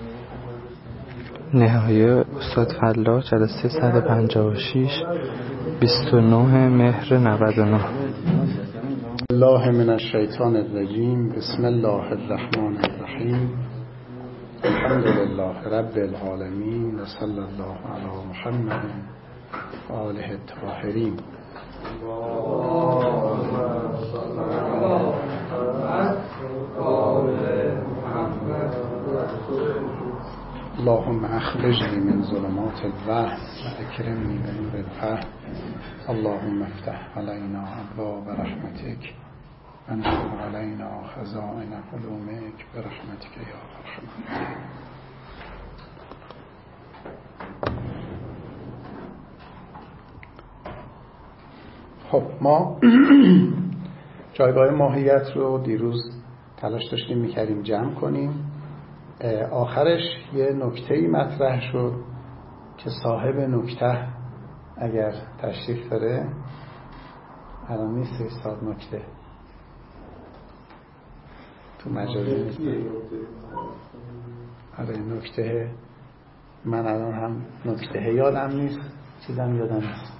نهایه استاد فلاح جلسه 156 29 مهر 99. الله من الشیطان الرجیم. بسم الله الرحمن الرحیم. الحمد لله رب العالمین و صلی الله علی محمد و آله الطاهرین. اللهم اخرجنی من ظلمات الوهم و اکرمنی بنور الفهم. اللهم افتح علینا ابواب رحمتک و انشر علینا خزائن علومک برحمتک یا ارحم الراحمین. خب ما جایگاه ماهیت رو دیروز تلاش داشتیم میکردیم جمع کنیم. آخرش یه نکته‌ای مطرح شد که صاحب نکته اگر تشریف داره، الان نیست استاد نکته تو مجازی نیست. آره نکته، من الان هم نکته یادم نیست، چیزم یادم نیست.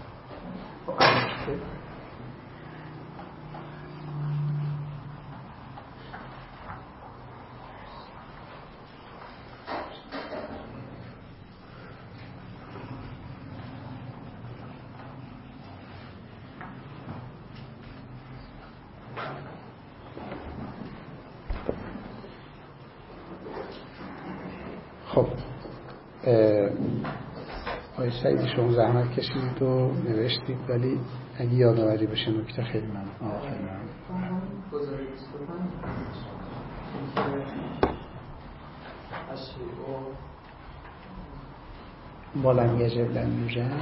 خب آقای سعیدی شما زحمت کشیدید و نوشتید، ولی اگه یادآوری بشه نکته خیلی ممنون. خیلی ممنون. بالم یجب لن یوجد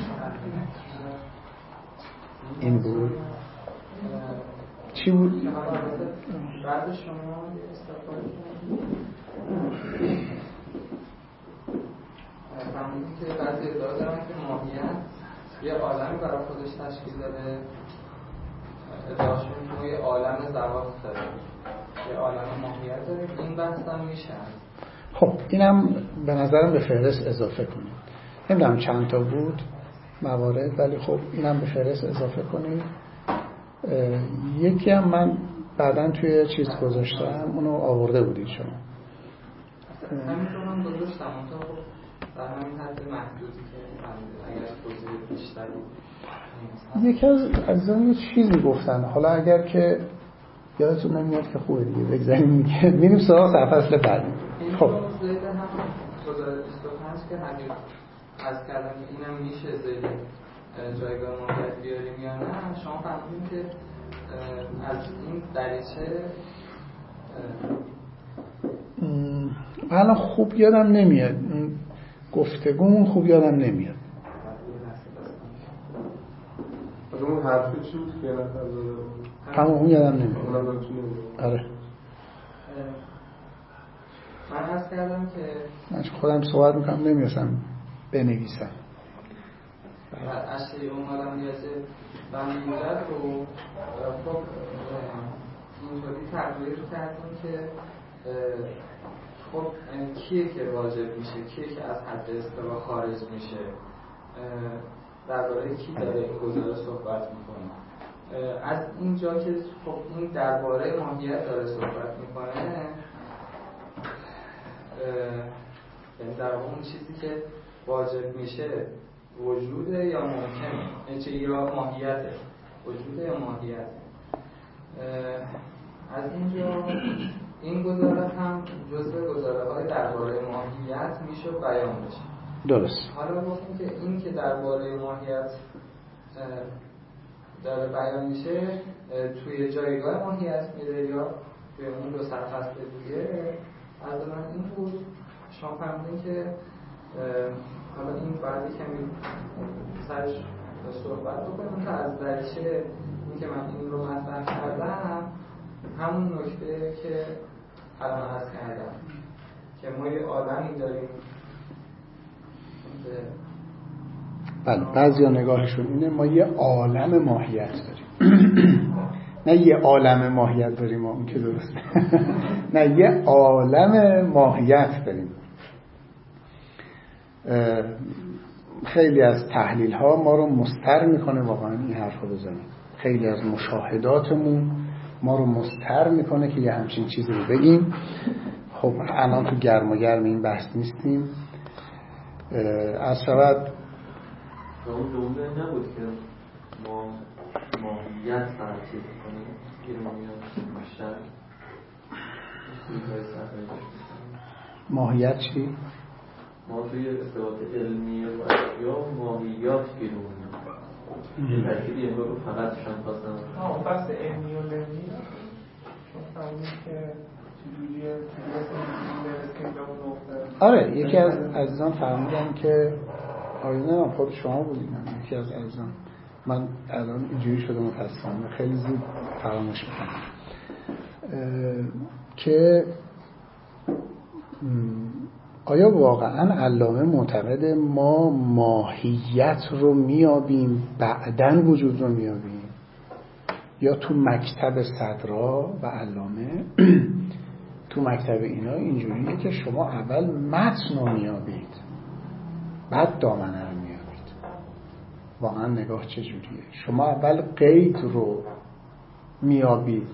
این بود. چی بود؟ بعد شما استفاده فهمیدیم که بعضی ادعا دارن که ماهیت یه عالمی برای خودش تشکیل داده. ادعاشون که ما یه عالم ذوات داره، یه عالم ماهیت داره. این بحث هم میشه. خب اینم به نظرم به فهرست اضافه کنیم. نمیدونم چند تا بود موارد، ولی خب اینم به فهرست اضافه کنیم. یکی هم من بعداً توی چیز گذاشتم، اونو آورده بودید شما. همینطور هم گذاشتم، اونطور خب در همین حد محدودی که اگر توضیح بیشتری. یکی از عزیزان یه چیزی گفتن، حالا اگر که یادتون نمیاد که خوبه دیگه بگذاریم میگه میریم سراغ صفحه اصل بعد. خب زید هم گزارش 25 که حقیق از کردن که اینم میشه زید جایگاه ماهیت بیاریم یا نه. شما فهمیدیم که از این دریچه الان خوب یادم نمیاد، گفتگومون خوب یادم نمیاد. از اون حرفی چی بود که اون یادم نمیاد. آره من عرض کردم که من خودم صحبت میکنم نمیرسم بنویسم. اشتری اومدم نیازه بندیدت رو خب اینطوری تغییر کردیم که خب کیه که واجب میشه، کیه که از حد استوا خارج میشه، درباره کی داره این گزاره صحبت میکنه. از اینجا که خب این درباره ماهیت داره صحبت میکنه، در واقع اون چیزی که واجب میشه وجوده یا ممکنه، چه یا ماهیته، وجوده یا ماهیته. از اینجا این گزاره هم جزء گزاره‌های درباره ماهیت میشه بیان بشه. درست. حالا گفتیم که این که درباره ماهیت داره بیان میشه توی جایگاه ماهیت میره یا توی اون دو سرفصل دیگه. از من این بود شما فهمیدین که حالا این باید کمی سرش صحبت بکنم که از دریچه این که من این رو مطرح کردم همون نکته که الان عرض کردم که ما یه آدمی داریم. بله بعضی ها نگاهشون اینه ما یه عالم ماهیت داریم نه یه عالم ماهیت داریم، اون که درسته. نه یه عالم ماهیت داریم. خیلی از تحلیل ها ما رو مضطر میکنه واقعا این حرف رو بزنیم. خیلی از مشاهداتمون ما رو مضطر میکنه که یه همچین چیزی رو بگیم. خب الان تو گرم و گرم این بحث نیستیم. از شود اون جمله نبود که ما ماهیت فرضی کنیم ایرانیان بیشتر ماهیت چی؟ ما توی اصطلاحات علمی و اشیا ماهیات گیرونیم یه ترکیبی انگار رو فقط شن خواستم بحث علمی و علمی چون فهمید که چجوریه برسیم به اون نقطه. آره یکی از عزیزان فهمیدن که آیونه خود شما بودید، یکی از عزیزان، من الان اینجوری شده متاسفانه خیلی زود فراموش میکنم که آیا واقعا علامه معتقد ما ماهیت رو میابیم بعدن وجود رو میابیم، یا تو مکتب صدرا و علامه تو مکتب اینا اینجوریه که شما اول متن رو میابید بعد دامنه رو میابید؟ واقعا نگاه چجوریه؟ شما اول قید رو میابید،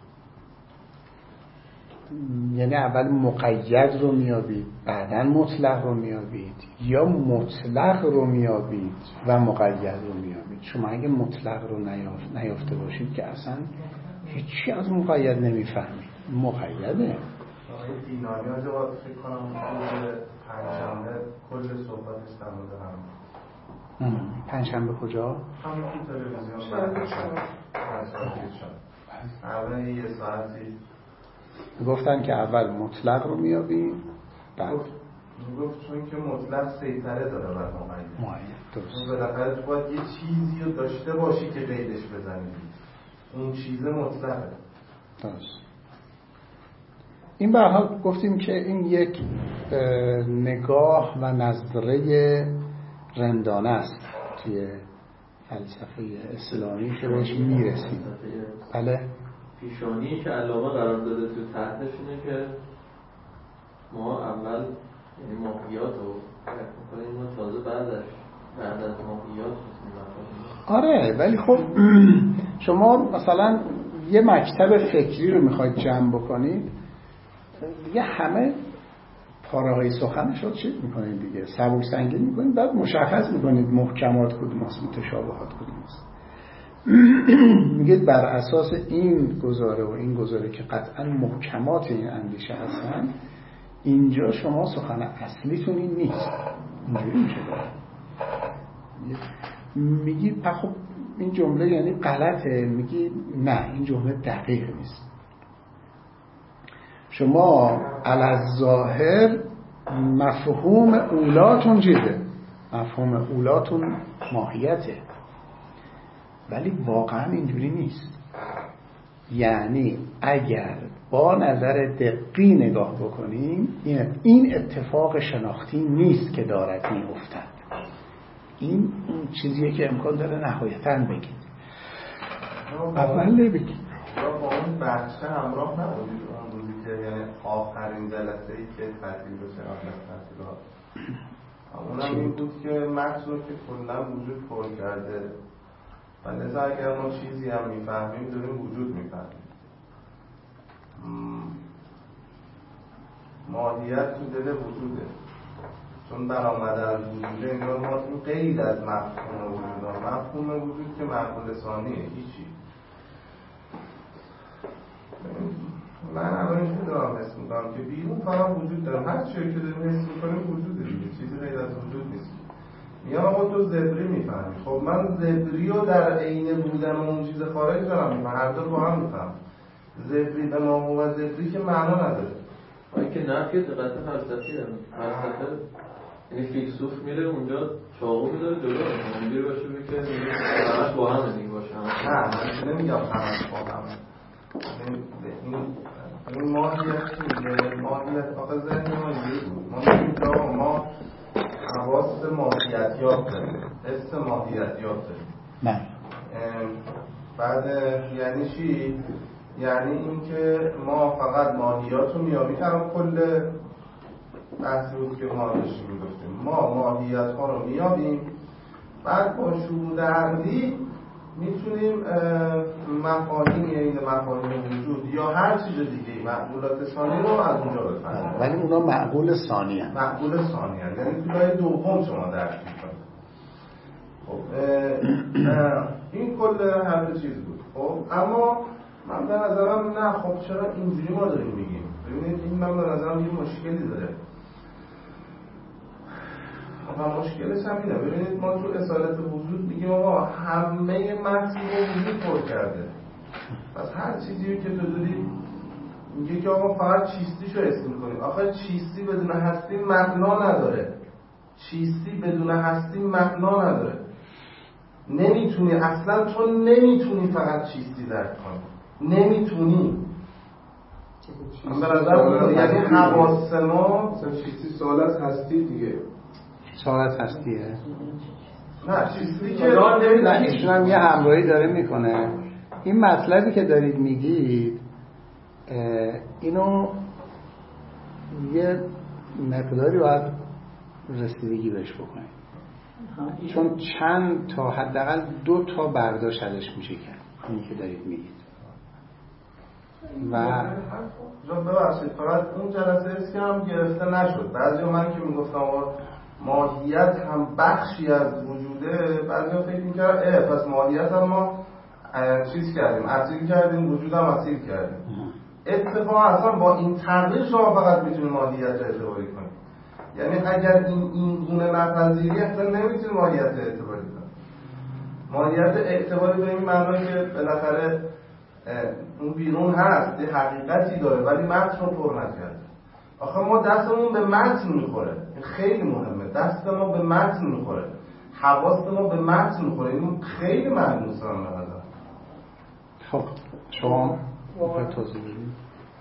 یعنی اول مقید رو میابید بعدن مطلق رو میابید، یا مطلق رو میابید و مقید رو میابید؟ شما اگه مطلق رو نیافته باشید که اصلا هیچی از مقید نمیفهمید. مقیده دینانی ها جواب فکر کنم روز پنجشنبه کل صحبت استماده هم پنجشنبه کجا؟ همون تو تلویزیون شد اول یه ساعتی گفتن که اول مطلق رو میابیم بعد گفت چون که مطلق سیطره داره بر مقید. درست. بالاخره تو باید یه چیزی رو داشته باشی که قیدش بزنی، اون چیز مطلقه. درست. این به هر حال گفتیم که این یک نگاه و نظره رندانه است توی فلسفه اسلامی که بهش میرسیم. بله پیشانی که علامه قرار داده تو تحتش اینه که ما اول یعنی ماهیات رو کنیم و تازه بعد از ماهیات میتونیم. آره ولی خب شما مثلا یه مکتب فکری رو میخواید جمع بکنید دیگه همه پاره‌های سخنش رو چیز میکنید دیگه، سبک سنگین میکنید، بعد مشخص میکنید محکمات کدوم است، متشابهات کدوم است. میگید بر اساس این گزاره و این گزاره که قطعا محکمات این اندیشه هستن، اینجا شما سخن اصلیتون این نیست. اینجوری میشه میگید خب این جمله یعنی غلطه، میگی نه این جمله دقیق نیست. شما الظاهر مفهوم اولاتون چیزه؟ مفهوم اولاتون ماهیته، ولی واقعا اینجوری نیست. یعنی اگر با نظر دقیق نگاه بکنیم این اتفاق شناختی نیست که دارد میافتد. این چیزیه که امکان داره نهایتاً بگید، اول بگید. با اون بخشه همراه نبودید اون روزی که یعنی آخرین جلسه‌ای که تعطیل بشه قبل از تعطیلات، اونم این بود که متن رو که کلا وجود پر کرده و لذا اگر ما چیزی هم میفهمیم داریم وجود میفهمیم. ماهیت تو دل وجوده، چون برآمده از وجوده انگار ما این قید از مفهوم وجود داریم. مفهوم وجود که معقول ثانیه هیچی. من الان اینجوری دارم حس میکنم که بیرون فقط وجود دارم، هر چیزی که داریم حس میکنیم وجوده دیگه، چیزی غیر از وجود نیست. میگم آقا تو زبری میفهمی، خب من زبری رو در عین بودن اون چیز خارج دارم میفهم، هر دو با هم میفهم. زبری به ما و زبری که معنا نداره. این که نفی دقت فلسفی داره. فلسفه یعنی فیلسوف میره اونجا چاقو میذاره جلو اینجوری باشه که همش با هم دیگه باشه. نه من نمیگم همش با هم. این ماهیت چیه؟ ماهیت آقا ذهن ما اینجوری بود. ما میگیم ما حواس ماهیتیات داریم، حس ماهیتیات داریم. نه. بعد یعنی چی؟ یعنی اینکه ما فقط ماهیات رو میابیم. کل بحثی بود که ما داشتیم میگفتیم ما ماهیت ها رو میابیم، بعد با شهود عقلی میتونیم مفاهیم، یعنی مفاهیم وجود یا هر چیز دیگه معقولات ثانی رو از اونجا بفهمیم. ولی اونا معقول ثانی هست. معقول ثانی هست، یعنی تو لایه دوم شما درک میکنید. خب این کل حرف چیز بود. خب اما من به نظرم نه، خب چرا اینجوری ما داریم میگیم؟ ببینید این من به نظرم یه مشکلی داره و مشکلش هم اینه. ببینید ما تو اصالت وجود میگیم آقا همه متن رو وجود پر کرده، پس هر چیزی که تو داری میگه که آقا فقط چیستیشو اسم میکنیم. آخه چیستی بدون هستی معنا نداره. چیستی بدون هستی معنا نداره. نمیتونی، اصلا تو نمیتونی فقط چیستی درک کنی، نمیتونی. من به نظر یعنی حواس ما مثلا چیستی سوال از هستی دیگه، سوال از هستیه. نه چیستی که نه ایشون هم یه همراهی داره میکنه. این مطلبی که دارید میگید اینو یه مقداری باید رسیدگی بهش بکنید، چون چند تا حداقل 2 تا برداشت ازش میشه کرد اینی که دارید میگید. و ببخشید فقط اون جلسه است که هم گرفته نشد. بعضی من که میگفتم ماهیت هم بخشی از وجوده، بعضی فکر میکرد پس ماهیت هم ما چیز کردیم، اصیل کردیم، وجود هم اصیل کردیم. اتفاقا اصلا با این تغییر شما فقط میتونید ماهیت رو اعتباری کنید. یعنی اگر این گونه نپذیری اصلا نمیتونید ماهیت رو اعتباری کنید. ماهیت اعتباری به این معنی که بالاخره اون بیرون هست، یه حقیقتی داره ولی متن رو پر نکرده. آخه ما دستمون به متن میخوره، این خیلی مهمه. دست ما به متن میخوره، حواس ما به متن میخوره. این خیلی ملموسه من به نظر. خب شما میخواید توضیح بدید؟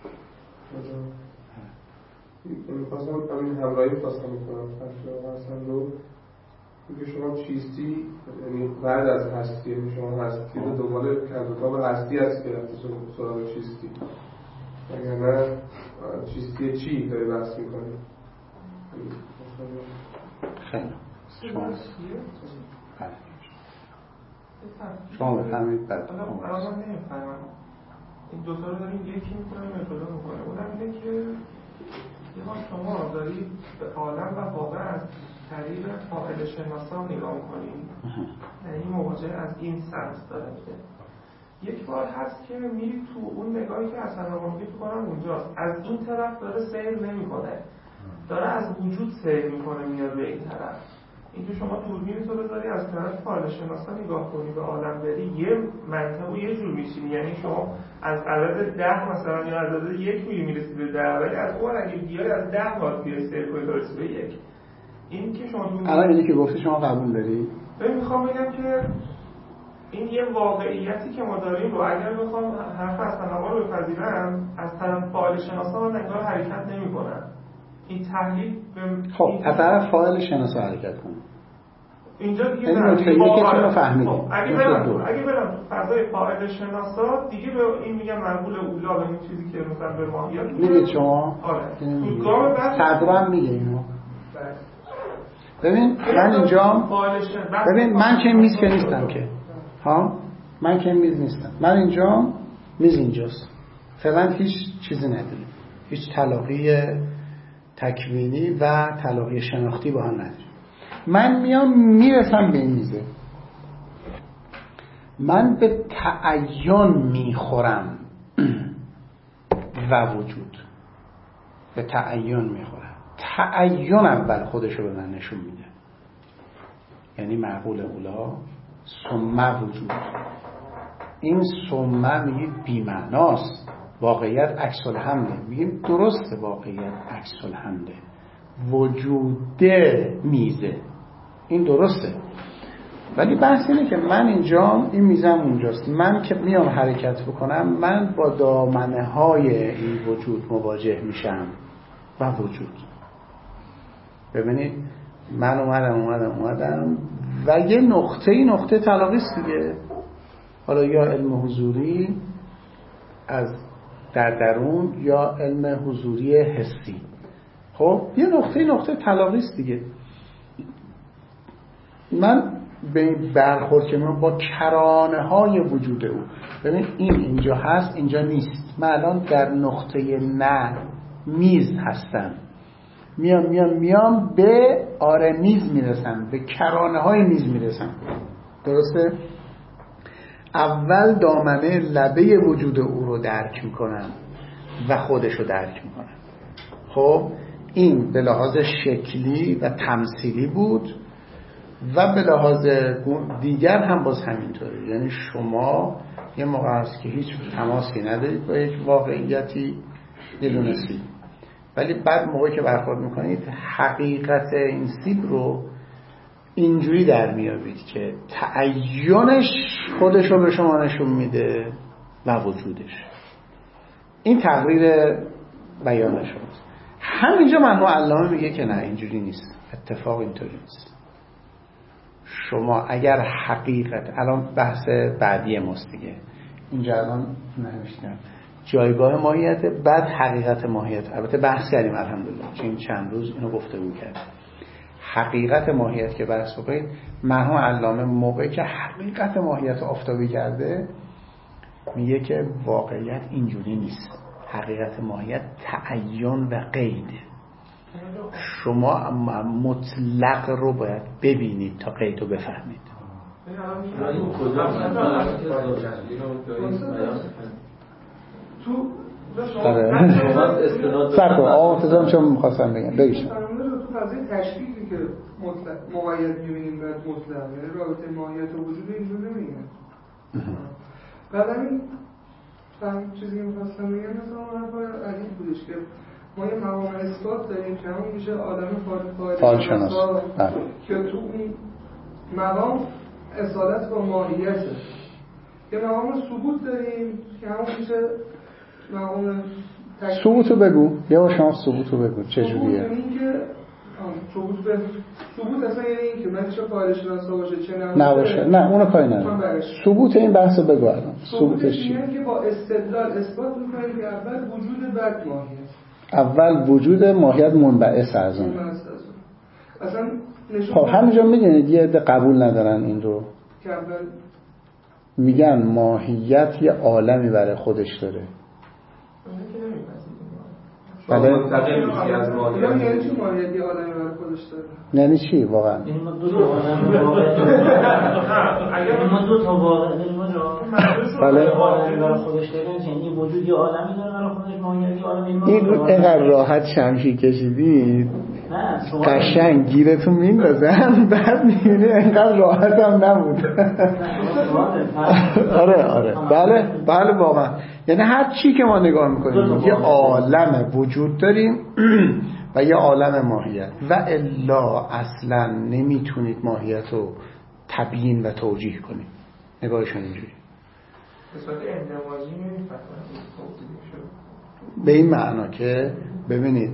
میخواستم همین همراهی خواستم میکنم حسن رو که شما چیستی، یعنی بعد از هستی، یعنی شما هستی رو دنبال کردوکا به هستی هست که رفتی سراغ چیستی، اگر نه چیستی چی داری بحث میکنی؟ خیلی شما بفهمید بعد من نمیفهمم این دوتا رو داریم یکی میکنم یا جدا میکنم. اونم اینه که یه بار شما دارید به عالم و واقع از طریق فاعل شناسا نگاه میکنید، یعنی مواجهه از این سمت داره میده. یک بار هست که میرید تو اون نگاهی که اصلا نگاه میگه کنم اونجاست، از این طرف داره سیر نمیکنه، داره از وجود سیر میکنه میاد به این طرف. اینکه شما دوربین تو بذاری از طرف فاعل شناسا نگاه کنی به عالم بری، یه منطقه یه جور میشینی، یعنی شما از عدد 10 مثلا یا از عدد 1 میرسی به 10، ولی از اون اگه بیای از 10 باید بیای سیر کنی تا برسی به 1. این که شما الان اینی که گفتی شما قبول داری؟ میخوام بگم که این یه واقعیتی که ما داریم رو اگر بخوام حرف اصلا رو بپذیرم، از طرف فاعل شناسا من انگار حرکت نمی‌کنم. این تحلیل خب از طرف فاعل شناسا حرکت کنه. اینجا دیگه این نکته یکیتون رو فهمیدیم. اگه برم تو فضای فاعل شناسا دیگه به این میگم منقول اولا، به این چیزی که مثلا به ماهیت میگید شما؟ آره. تو گام بعد صدرم میگه اینو. ببین من اینجا ببین من که میز که نیستم که من که میز نیستم. من اینجا میز اینجاست. فعلا هیچ چیزی نداریم، هیچ تلاقی تکوینی و تلاقی شناختی با هم نداریم. من میام میرسم به این میزه، من به تعین میخورم و وجود به تعین میخورم. تعین اول خودشو به من نشون میده، یعنی معقول اولا ثم وجود. این ثم میگید بی‌معناست، واقعیت عکس الحمله. میگیم درسته واقعیت عکس الحمله، وجوده میزه، این درسته. ولی بحث اینه که من اینجا، این میزم اونجاست. من که میام حرکت بکنم من با دامنه های این وجود مواجه میشم و وجود. ببینید من اومدم و یه نقطه تلاقیست دیگه. حالا یا علم حضوری از در درون یا علم حضوری حسی. خب یه نقطه تلاقی است دیگه. من به برخورد که من با کرانه های وجود او، ببین این اینجا هست اینجا نیست، من الان در نقطه نه میز هستم، میام به میز میرسم، به کرانه های میز میرسم. درسته؟ اول دامنه لبه وجود او رو درک میکنم و خودش رو درک میکنم. خب این به لحاظ شکلی و تمثیلی بود و به لحاظ دیگر هم باز همینطوره. یعنی شما یه موقع هست که هیچ تماسی ندارید با یک واقعیتی بدون سیب، ولی بعد موقعی که برخورد میکنید حقیقت این سیب رو اینجوری در میابید که تعینش خودش رو به شما نشون میده و وجودش. این تقریر بیان شماست. همینجا مرحوم علامه میگه که نه اینجوری نیست، اتفاق اینطوری نیست. شما اگر حقیقت، الان بحث بعدی ماست دیگه، اینجا الان نمیشتم جایگاه ماهیت بعد حقیقت ماهیت. البته بحث کردیم الحمدلله، چون چند روز اینو گفتگو کردیم. حقیقت ماهیت که بحث بکنید، مرحوم علامه موقعی که حقیقت ماهیت آفتابی کرده میگه که واقعیت اینجوری نیست. حقیقت ماهیت تعین و قیده. شما مطلق رو باید ببینید تا قید رو بفهمید. سرکن آتزام چون میخواستم بگم بگیشم تو فضای تشکیلی که مقاید میبینیم باید مطلق، یعنی رابطه ماهیت و وجود اینجور نمیگن. بعد همین چیزی که میخواستم بگم مثلا حرفای علی بودش که ما یه مقام اثبات داریم که همون میشه آدم فاعل که تو اون مقام اصالت با ماهیته. یه مقام ثبوت داریم که همون میشه مقام ثبوتو بگو، یه بار شما ثبوتو بگو چجوریه؟ ثبوت یعنی که ثبوت اصلا یعنی این که من چه فاعل شناسا باشه چه نباشه. نه اونو کاری نداره. ثبوت این بحثو بگو الان. ثبوتش یعنی که با استدلال اثبات می‌کنیم که اول وجود بعد ماهیت. اول وجود ماهیت منبعث از اون. اصلا خب همینجا میدونید یه عده قبول ندارن این رو که اول میگن ماهیت یه عالمی برای خودش داره. بله منتقل میشی از ماهیت. یعنی چی ماهیت یه عالمی برای خودش داره؟ یعنی چی واقعا؟ این ما دو تا واقعا عالمی برای خودش داره، یعنی وجود یه عالمی داره برای خودش، ماهیت یه عالمی. این اینقدر راحت شمشیر کشیدید قشنگ گیرتون میندازن، بعد میبینی اینقدر راحت هم نبود. آره بله واقعا. یعنی هر چی که ما نگاه میکنیم یه عالم وجود داریم و یه عالم ماهیت، و الا اصلا نمیتونید ماهیت رو تبیین و توجیه کنید. نگاهشون اینجوری به این معنا که ببینید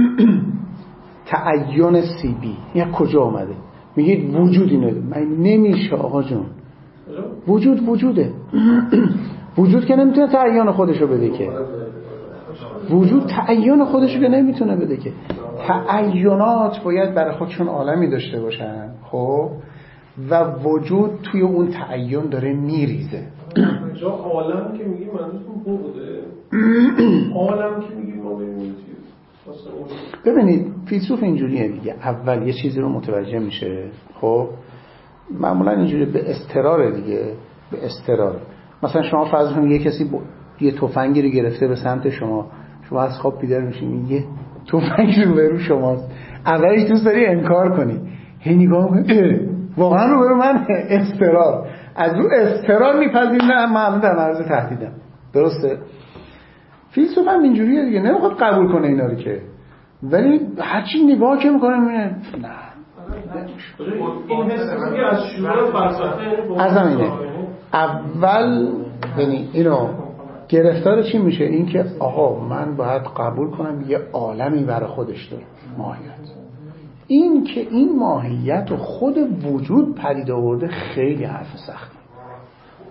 تعین سیبی این کجا آمده؟ میگید وجود اینو من نمیشه آقا جون. وجوده وجود که نمیتونه تعین خودشو بده که. وجود تعین خودشو که نمیتونه بده که. تعینات باید برای خودشون عالمی داشته باشن. خب و وجود توی اون تعین داره میریزه. جا عالم که میگیم منظورتون بوده. عالم که میگیم ما ببینیم ببینید فیلسوف اینجوریه دیگه. اول یه چیزی رو متوجه میشه، خب معمولا اینجوری به اضطرار دیگه، به اضطرار. مثلا شما فرض کنید یه کسی یه تفنگی رو گرفته به سمت شما از خواب بیدار میشین یه تفنگ رو به رو شماست. اولش دوست داری انکار کنی، هی نگاه میکنی واقعا رو به من اضطرار، از رو اضطرار میپذیری نه من در معرض تهدیدم. درسته؟ فیلسوف هم اینجوریه دیگه، نمیخواد قبول کنه اینا رو که، ولی هرچی نگاه که میکنه میبینه نه این حسی از شروع فلسفه از همینه. اول ببین اینو گرفتار چی میشه؟ این که آقا من باید قبول کنم یه عالمی برای خودش داره ماهیت. این که این ماهیت و خود وجود پدید آورده خیلی حرف سختی.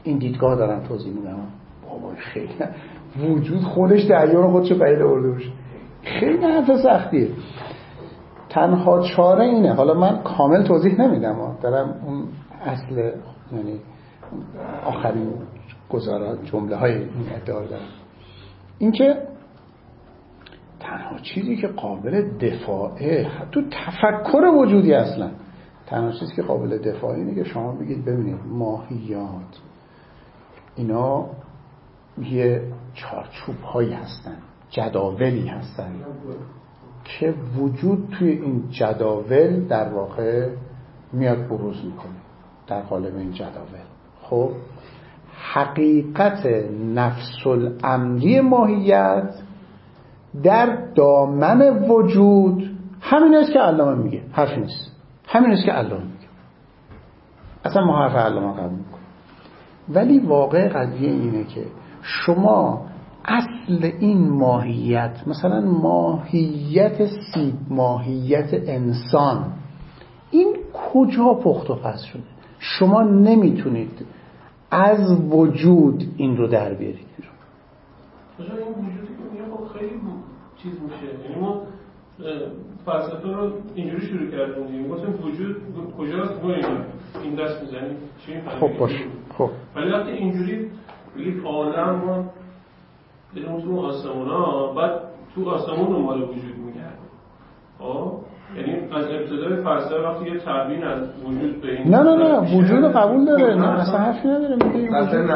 این دیدگاه دارم توضیح میدم. بابا خیلی وجود خودش دریا خودشو پدید آورده باشه، خیلی حرف سختیه. تنها چاره اینه، حالا من کامل توضیح نمیدم، دارم اون اصل یعنی آخرین گزارات جمله های این ادعا دارم، این که تنها چیزی که قابل دفاعه تو تفکر وجودی اصلا، تنها چیزی که قابل دفاعه اینه که شما بگید ببینید ماهیات اینا یه چارچوب هایی هستن، جداولی هستن که وجود توی این جداول در واقع میاد بروز میکنه در قالب این جداول. خب حقیقت نفس الامری ماهیت در دامن وجود همین است که علامه میگه، حرف نیست، همین است که علامه میگه، اصلا ما حرف علامه قبول میکنیم. ولی واقع قضیه اینه که شما اصل این ماهیت، مثلا ماهیت سیب، ماهیت انسان، این کجا پخت و پس شده؟ شما نمیتونید از وجود این رو در بیارید بیرون. مثلا این وجودی که میگه خب خیلی چیز میشه، یعنی ما فلسفه رو اینجوری شروع کردیم دیگه، گفتیم وجود کجاست، ما این دست میزنیم چی می‌فهمیم. خب باشه، خب ولی وقتی اینجوری بگید عالم ما بریم تو آسمونا، بعد تو آسمون دنبال وجود میگردیم. خب یعنی از ابتدای فلسفه وقتی یه تبیین از وجود به این نه وجود رو قبول داره، نه اصلا حرفی نداره، میگه وجود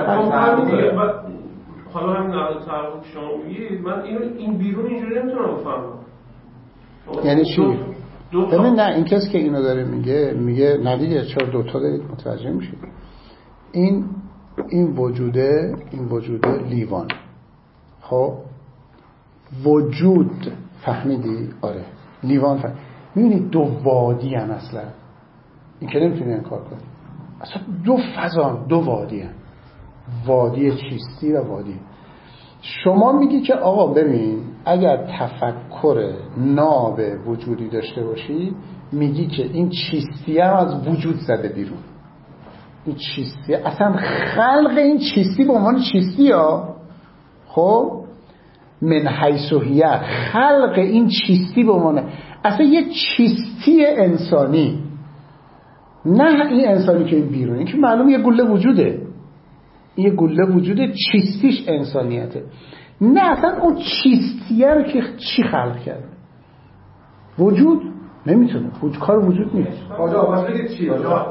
حالا همین نقل تعقب شما میگید، من این بیرون اینجوری نمیتونم بفهمم. یعنی چی؟ ببین نه، این کسی که اینو داره میگه نه دیگه، چرا دوتا دارید متوجه میشید. این وجوده لیوان. خب وجود فهمیدی؟ آره لیوان فهمید. میبینی دو وادی هم اصلا، این که نمیتونی انکار کنی، اصلا دو فضا، دو وادی هم، وادی چیستی و وادی. شما میگی که آقا ببین اگر تفکر ناب وجودی داشته باشی، میگی که این چیستی هم از وجود زده بیرون. این چیستی اصلا خلق این چیستی به عنوان چیستی ها، خب من حیث هی، خلق این چیستی به عنوان اصلا یه چیستی انسانی، نه این انسانی که این بیرون، این که معلوم یه گله وجوده، یه گله وجوده، چیستیش انسانیته. نه اصلا اون چیستیه رو که چی خلق کرده؟ وجود نمیتونه، کار وجود نیست. آجا بگید چی؟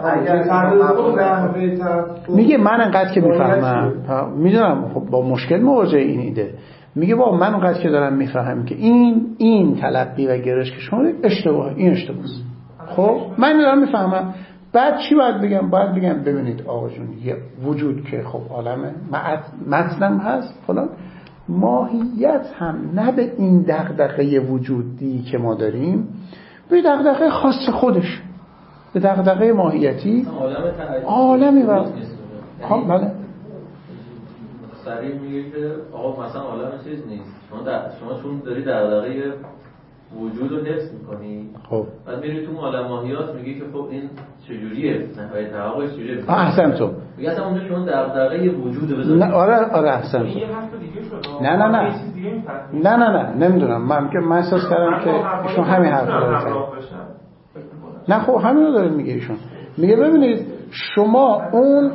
میگه من انقدر که میفهمم، میدونم خب با مشکل مواجه این ایده، میگه با من انقدر که دارم میفهمم که این تلقی و گرش که شما اشتباهه، این اشتباهه. خب من دارم میفهمم، بعد چی باید بگم؟ باید بگم ببینید آقا جون، یه وجود که خب عالمه، متنم هست فلان، ماهیت هم نه به این دغدغه وجودی که ما داریم، به دغدغه خاص خودش، به دغدغه ماهیتی عالمی و بله سریع میگه که آقا مثلا عالم چیز نیست، شما چون داری دغدغه وجود رو حفظ میکنی، خب بعد میری تو عالم ماهیات میگی که خب این چجوریه، نهایت تحققش چجوریه؟ احسن تو میگه اصلا اونجا شما دغدغه وجود بذارید. نه آره احسن تو. یه حرف دیگه شد. نه نمیدونم، من احساس کردم که ایشون همین حرف رو نه خب همین رو داره میگه ایشون. میگه ببینید شما اون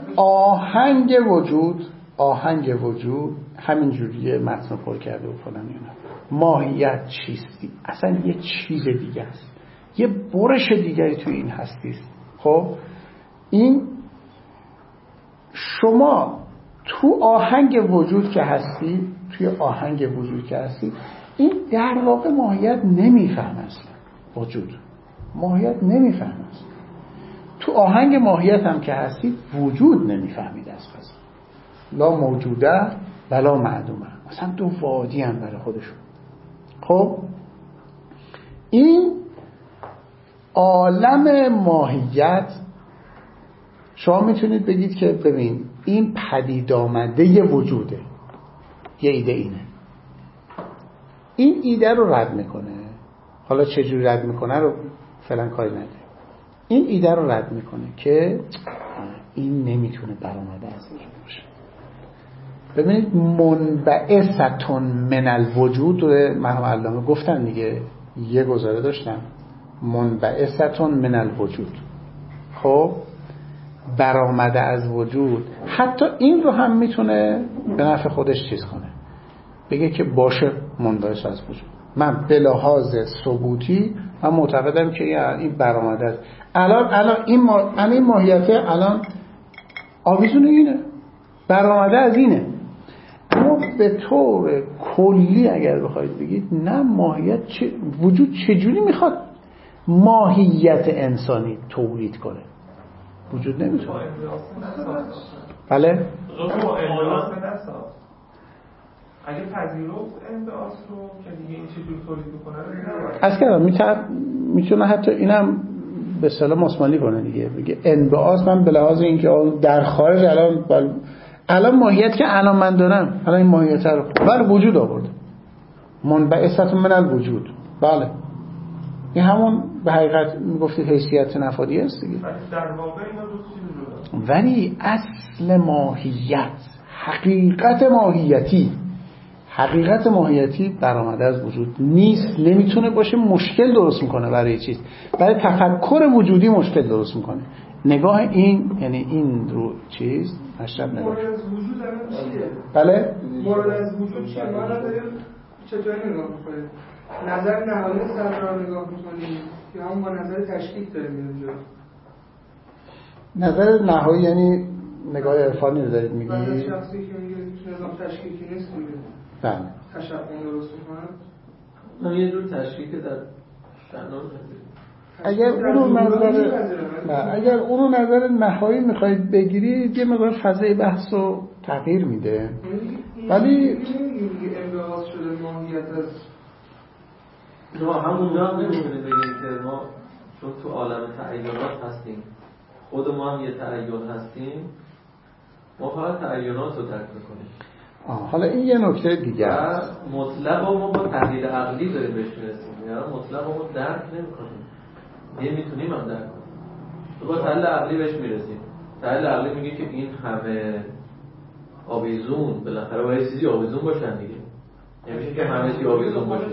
آهنگ وجود همین جوریه متن پر کرده و فلان اینا، ماهیت چیستی اصلا یه چیز دیگه است، یه برش دیگری توی این هستی است. خب این شما تو آهنگ وجود که هستی، توی آهنگ وجود که هستی، این در واقع ماهیت نمیفهم اصلا، وجود ماهیت نمیفهم اصلا. تو آهنگ ماهیت هم که هستی وجود نمیفهمید از قضا، لا موجوده ولا معدومه، مثلا دو وادی هم برای خودشون. خب این عالم ماهیت شما میتونید بگید که ببین این پدید آمده وجوده، یه ایده اینه، این ایده رو رد میکنه. حالا چجوری رد میکنه رو فعلا کاری نداره. این ایده رو رد میکنه که این نمیتونه برآمده از وجود باشه. ببینید منبعثتون من الوجود رو مرحوم علامه گفتن دیگه، یه گزاره داشتن منبعثتون من الوجود، خب برآمده از وجود. حتی این رو هم میتونه به نفع خودش چیز کنه، بگه که باشه منبعث از وجود. من به لحاظ ثبوتی من معتقدم که این برآمده است. الان این ماهیت الان آویزون اینه، برآمده از اینه. اما به طور کلی اگر بخواید بگید نه ماهیت وجود چجوری میخواد ماهیت انسانی تولید کنه؟ وجود نمیتونه. بله؟ اگه پذیرفت انبعاث رو که دیگه این چجور تولید میکنه از کردم میتونه حتی اینم به اصطلاح مسمالی کنه دیگه، بگه انبعاث من به لحاظ اینکه در خارج الان ماهیت که الان من دارم الان این ماهیت رو بله وجود آورده، منبعثتون من الوجود، بله این همون به حقیقت میگفتید حیثیت نفادی است دیگه. در واقع اینا دو چیز جدا، ولی اصل ماهیت حقیقت ماهیتی برآمده از وجود نیست، نمیتونه باشه، مشکل درست میکنه برای چیز، برای تفکر وجودی مشکل درست میکنه. نگاه این یعنی این رو چیز مشرب نگاه مورد از وجود الان چیه؟ بله؟ مورد از وجود چیه؟ ما الان داریم چطوری نگاه میکنیم؟ نظر نهایی صدر رو نگاه میکنیم یا هم با نظر تشکیک داریم اینجا؟ نظر نهایی یعنی نگاه عرفانی رو دارید میگی؟ نظر شخصی که میگه نظام تشکیکی نیست میگه بله تشکیک درست میکنم؟ من یه جور تشکیک در شنان اگر اونو نظر نهایی میخواید بگیرید یه مقدار فضای بحث رو تغییر میده. ولی انبعاث شده ماهیت از ما همونجا هم نمیتونیم بگیم که ما چون تو عالم تعینات هستیم، خود ما هم یه تعین هستیم، ما فقط تعینات رو درک میکنیم. حالا این یه نکته دیگه است. مطلق ما با تحلیل عقلی داریم بهش میرسیم، یعنی مطلق ما درک نمیکنیم، نمیتونیم هم درک کنیم. تو با تحلیل عقلی بهش میرسیم. تحلیل عقلی میگه که این همه آویزون بالاخره باید چیزی آویزون باشن دیگه، نمیشه که همه چی آویزون باشه.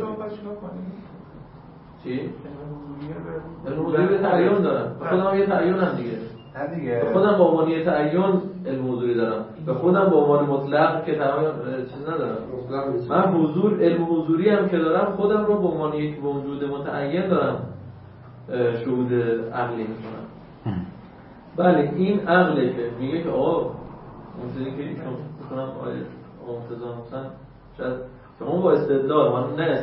چی؟ علم حضوری به تعین دارم، به خودم یه تعین هم دیگه، به خودم با عنوان یه تعین علم حضوری دارم، به خودم با عنوان مطلق که تمام چیز ندارم. من حضور علم حضوری هم که دارم خودم رو به عنوان یک موجود متعین دارم شهود عقلی میکنم. بله این عقله که میگه که اون چیزی که ایشون میکنم آیه مرتضی مثلا شاید شما با استدلال، من نه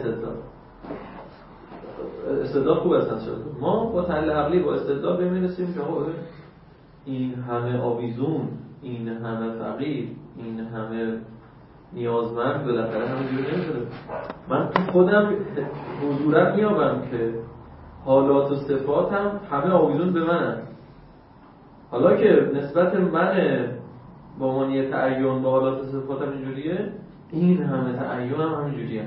استدلال خوب هستن شد، ما با تحلیل عقلی با استدلال بمیرسیم که این همه آویزون، این همه فقیر، این همه نیازمند بالاخره همینجوری نمیشه. من تو خودم حضورت میابم که حالات و صفاتم همه آویزون به من هست. حالا که نسبت من با عنوان تعین با حالات و صفاتم اینجوریه، این همه تعین هم همینجوریه.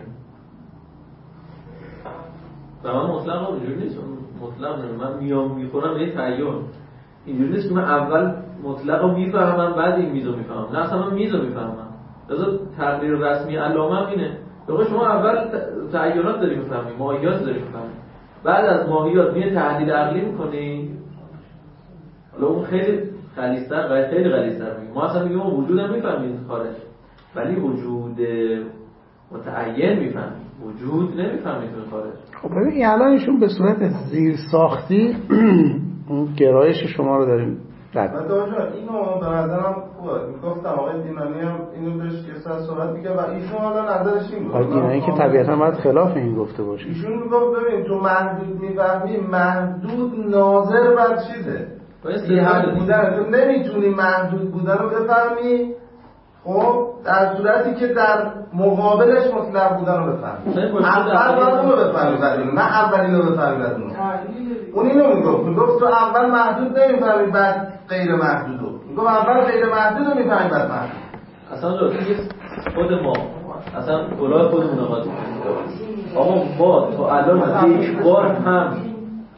و من مطلق هم اینجوری نیست، مطلق من میام میخورم یه تعین اینجوری نیست که من اول مطلق رو میفهمم بعد این میزو میفهمم، نه اصلا من میزو میفهمم. لذا تقریر رسمی علامه هم اینه، بگه شما اول تعینات داری میفهمی، ماهیات داری میفهمی، بعد از ماهیات میه تحلیل عقلی میکنی. حالا اون خیلی غلیظ‌تر و خیلی غلیظ‌تر میگه، ما اصلا میگیم وجود هم میفهمیم خارج، ولی وجود متعین میفهمیم، وجود نمیفهمیم خارج. خب ببین الان ایشون به صورت زیر ساختی اون گرایش شما رو داریم رد. من داشتم اینو به نظرم خوبه میگفتم آقای دینانی هم اینو داشت که سر صحبت میگه و ایشون حالا نظرش این بود. آقای دینانی که طبیعتا باید خلاف این گفته باشه. ایشون میگفت ببین تو محدود میفهمی، محدود ناظر بر چیزه، بی‌حد بودن، تو نمیتونی محدود بودن رو بفهمی خب در صورتی که در مقابلش مطلق بودن رو بفهمی. اول باید اون رو بفهمی بعد اینو، نه اول اینو بفهمی بعد اون اینو میگفت تو اول محدود نمیفهمی بعد غیر محدودو، میگفت اول غیر محدود رو میفهمی بعد محدود. اصلا خود ما اصلا کلاه خودمون نقاط میکنیم. آقا ما تو الان یک بار هم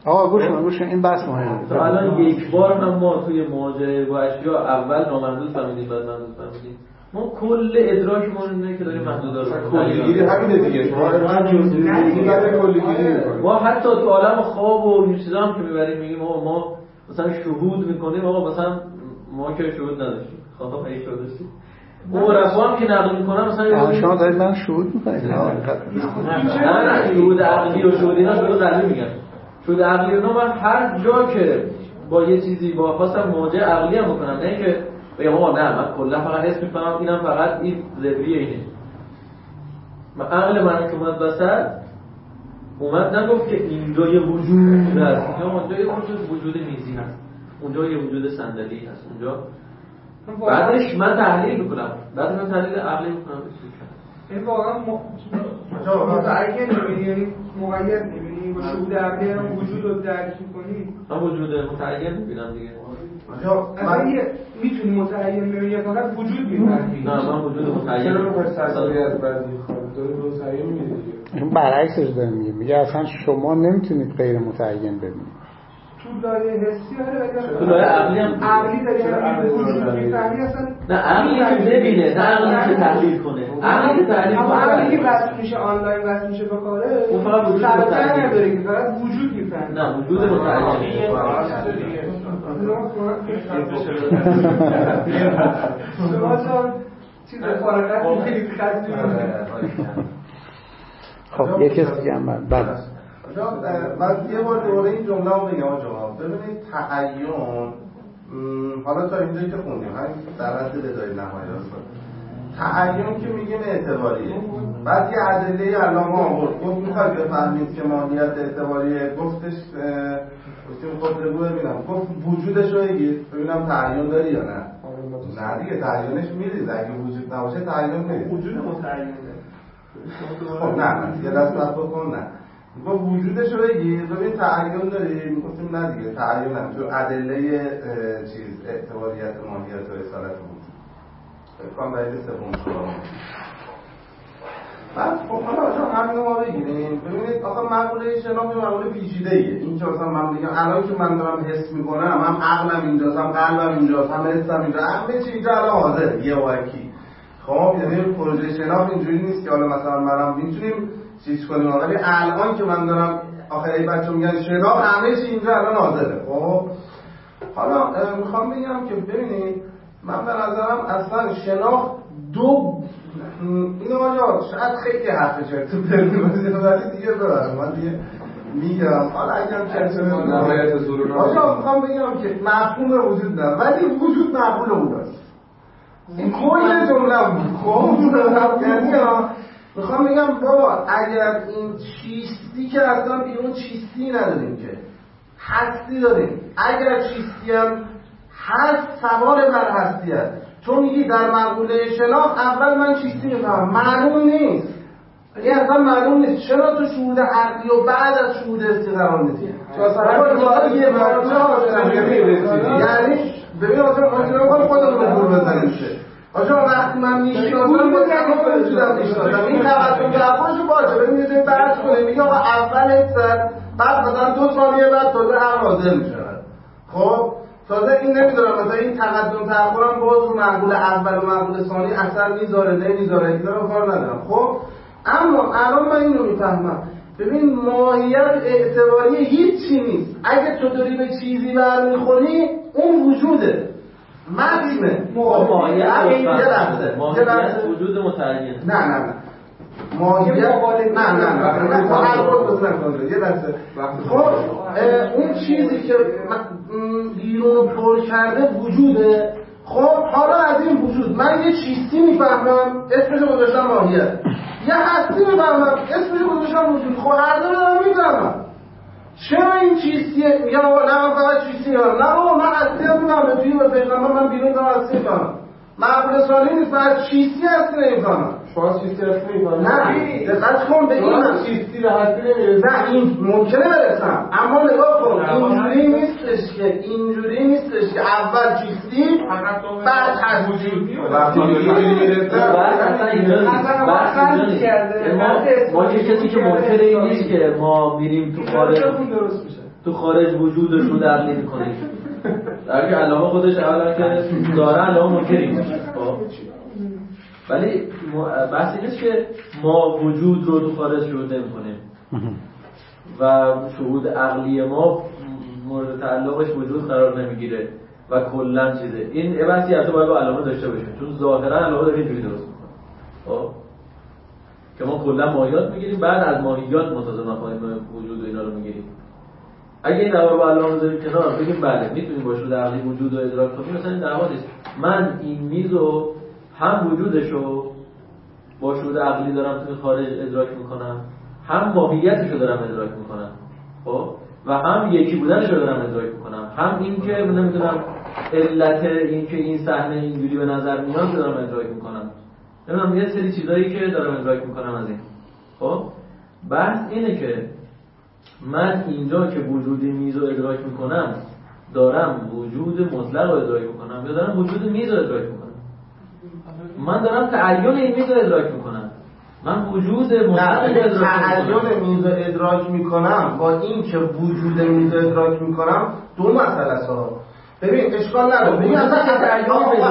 آقا گوش کن این بحث مهمه. تا الان یک بار هم ما توی مواجهه با اشیا اول نامحدود فهمیدیم بعد محدود فهمیدیم. ما کل ادراکمون اینه که داریم محدودا رو کلیگیری همینه دیگه. شما هر جزئی بعد کلیگیری می‌کنید. ما حتی تو عالم خواب و این چیزا هم که می‌بریم میگیم ما مثلا شهود می‌کنیم، آقا مثلا ما که شهود نداشتیم. خب این شهود داشتیم. اون رسوام که نقل می‌کنن مثلا شما دارید من شهود می‌کنید. نه شهود عقلی و شهود اینا شهود قلبی میگن. شهود عقلی اینا من هر جا که با یه چیزی با خواستم مواجهه عقلی هم بکنم، نه اینکه بگم آقا نه من کلا فقط حس می‌کنم اینم فقط این ذبریه اینه. من عقل من که اومد وسط اومد نگفت که اینجا یه وجود هست، اینجا اونجا یه وجود میزی هست، اونجا یه وجود صندلی هست، اونجا بعدش من تحلیل میکنم، بعد من تحلیل عقلی میکنم. این واقعا متعین نمی‌بینی، یعنی مقید نمی‌بینی، با شهود عقلی هم وجود رو درک می‌کنی. من وجود متعین می‌بینم دیگه. اصلا میتونی متعین ببینی فقط وجود می‌بینی. نه من وجود متعین چرا می‌خوای تصویری از بعدی خواهد داری متعین می‌بینی دیگه. این برعکسش داره میگه اصلا شما نمیتونید غیر متعین ببینید. تو لایه حسی ولی تو لایه عقلی هم عقلی داری وجود می‌فهمی اصلا. نه عقلی که ببینه، نه عقلی که تحلیل کنه. عقلی که تحلیل کنه، عقلی که وصل میشه آنلاین وصل میشه به کاره، اون فقط وجود متعین نداره که فقط وجود می‌فهمی. نه وجود متعین. شما جان چیز فارغت می‌کنید خرج خب یه کسی دیگه هم بعد من یه بار دوباره این جمله رو بگم آقا ببینید تعین حالا تا اینجایی که خوندیم همین در حد بدای نهایی است. تعین که میگیم اعتباریه، بعد یه ادله علامه آورد گفت میخواید بفهمید که ماهیت اعتباریه، گفتش گفتیم خود بگو ببینم، گفت وجودش رو بگید ببینم تعین داری یا نه. نه دیگه تعینش میریز، اگه وجود نباشه تعین میریز. وجود متعینه. خب نه یه دست بکن نه با وجودش رو بگیر ببین تعین داری، گفتیم نه دیگه تعین هم تو ادله چیز اعتباریت ماهیت و اصالت وجود بکنم دلیل سوم سوال. بعد خب حالا همین رو ما بگیریم ببینید آخه مقوله شناخت مقوله پیچیده ایه. این که مثلا من میگم الان که من دارم حس میکنم هم عقلم اینجاست هم قلبم اینجاست هم حسم اینجاست همه چی اینجا الان حاضر یه واکی. خب یعنی پروژه شناخت اینجوری نیست که حالا مثلا منم میتونیم چیز کنیم، ولی الان که من دارم آخه ای بچه میگن شناخت همه چی اینجا الان حاضره. خب حالا میخوام بگم که ببینید من به نظرم اصلا شناخت دو اینو آجا شاید خیلی حرف چرت و پرت ولی دیگه ببرم من دیگه میگم حالا اگر چرت و پرت نهایت زور آجا میخوام بگم که مفهوم وجود نه ولی وجود مقبول اوناست. این کل جمله بود. خب یعنی میخوام بگم بابا اگر این چیستی که اصلا بیرون چیستی نداریم که هستی داریم، اگر چیستی هم هست سوال بر هستی هست. چون میگی در مقوله شناخت اول من چیستی میفهمم معلوم نیست، این اصلا معلوم نیست چرا تو شهود عقلی و بعد از شهود حسی قرار میدی؟ یه یعنی ببین آجا خودمون رو بور بزنیم شه آجا وقتی من میشناسم با تمام وجودم میشناسم این تقدم تأخرشو باشه بریم یه جایی بحث کنیم میگه آقا اول حسن بعد مثلا 2 ثانیه بعد تازه هم حاضر میشن. خب تازه این نمیدونم مثلا این تقدم تأخرم باز رو معقول اول و معقول ثانی اثر میذاره نمیذاره اینا رو کار ندارم. خب اما الان من اینو میفهمم ببین ماهیت اعتباری هیچی نیست. اگه تو داری به چیزی برمیخوری اون وجوده متنه ماهیت وجود متعین نه ماهیت نه هر وقت بزنم یه لحظه. خب اون چیزی که بیرون پر کرده وجوده. خب حالا از این وجود من یه چیزی میفهمم اسمشو گذاشتم ماهیت، یه هستی میفهمم اسمشو گذاشتم وجود. خب هر دو رو دارم میفهمم چرا این چیزیه میگم آقا نه من فقط چیزی هم نه آقا من هستی هم میفهمم توی به پیغمبر من بیرون دارم هستی میفهمم معقول ثانی نیست فقط چیزی هستی نمیفهمم. شما چیزی هستی نمیفهمم نه دقت کن به این چیزی به هستی نمیرسم. نه این ممکنه برسم اما نگاه کن اینجوری نیستش که اول چیزی بعد هستی وقتی میرسم ما که کسی که ممکنه این نیست که ما میریم تو خارج تو خارج وجود و شهود عقلی میکنید. در که علامه خودش اولا که داره علامه منکری میشه. ولی بحث اینه که ما وجود رو تو خارج شهود نمی‌کنیم و شهود عقلی ما مورد تعلقش وجود قرار نمیگیره و کلا چیزه. این وضعیت رو باید با علامه داشته باشیم، چون ظاهرا علامه داره اینجوری درست میکنه که ما کلا ماهیات میگیریم، بعد از ماهیات متأسفانه مفاهیم وجود و اینا رو میگیریم. اگه این دعوا رو با علامه بذاریم کنار، بگیم بله میتونیم با شهود عقلی وجود رو ادراک کنیم، مثلا این دعوا نیست. من این میزو هم وجودشو با شهود عقلی دارم تو خارج ادراک میکنم، هم ماهیتشو دارم ادراک میکنم، خب، و هم یکی بودنشو دارم ادراک میکنم، هم این که نمیدونم علت این که این صحنه اینجوری به نظر میاد دارم ادراک میکنم، نمیدونم یه سری چیزایی که دارم ادراک میکنم از این. خب بحث اینه که من اینجا که وجود میز رو ادراک میکنم دارم وجود مطلق رو ادراک میکنم یا دارم وجود میز رو ادراک میکنم؟ من دارم تعین این میز رو ادراک میکنم. من وجود مطلق تعین میز رو ادراک میکنم با این که وجود میز رو ادراک میکنم دو مسئله است. ببین اشکال نداره. ببین اصلا تعین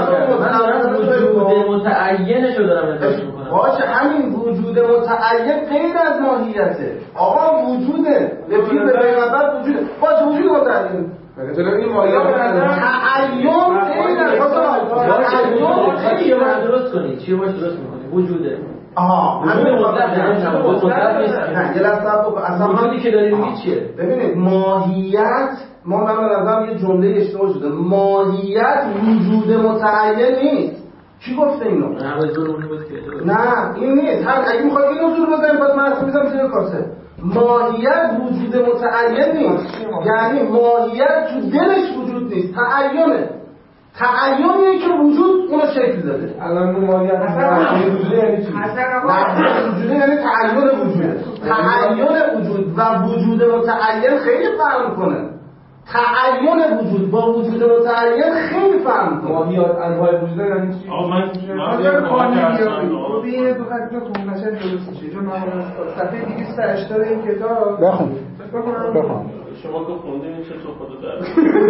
وجود متعینش رو دارم ادراک میکنم. باشه همین وجود متعین غیر از ماهیته. آقا وجوده به پیر به پیغمبر وجوده. باشه وجود متعین مثلا این ماهیات تعین غیر از چی باید درست کنی؟ چی باید درست میکنی؟ وجوده. همین مطلق نیست. نه یه لحظه بگو اصلا وجودی که داری میگی چیه؟ ببینید ماهیت من به نظرم یه جمله اشتباه شده. ماهیت وجود متعین نیست. کی گفته اینو؟ نه این نیست. اگه میخواد اینو زور بزنیم بعد مرسوم میذارم زیر کاسه. ماهیت وجود متعین نیست. یعنی ماهیت تو دلش وجود نیست، تعینه. تعینیه که وجود اونو شکل داده. الان ماهیت وجود یعنی چی؟ وجود یعنی تعین وجود. تعین وجود و وجود متعین خیلی فرق میکنه. تعین وجود با وجود متعین خیلی فرق میکنه. ماهیت انواع وجود یعنی چی؟ من قانونیه ببین دو خط بخون قشنگ درست میشه. چون من صفحه 280 این کتاب بخون شما که خوندین چطور خودت در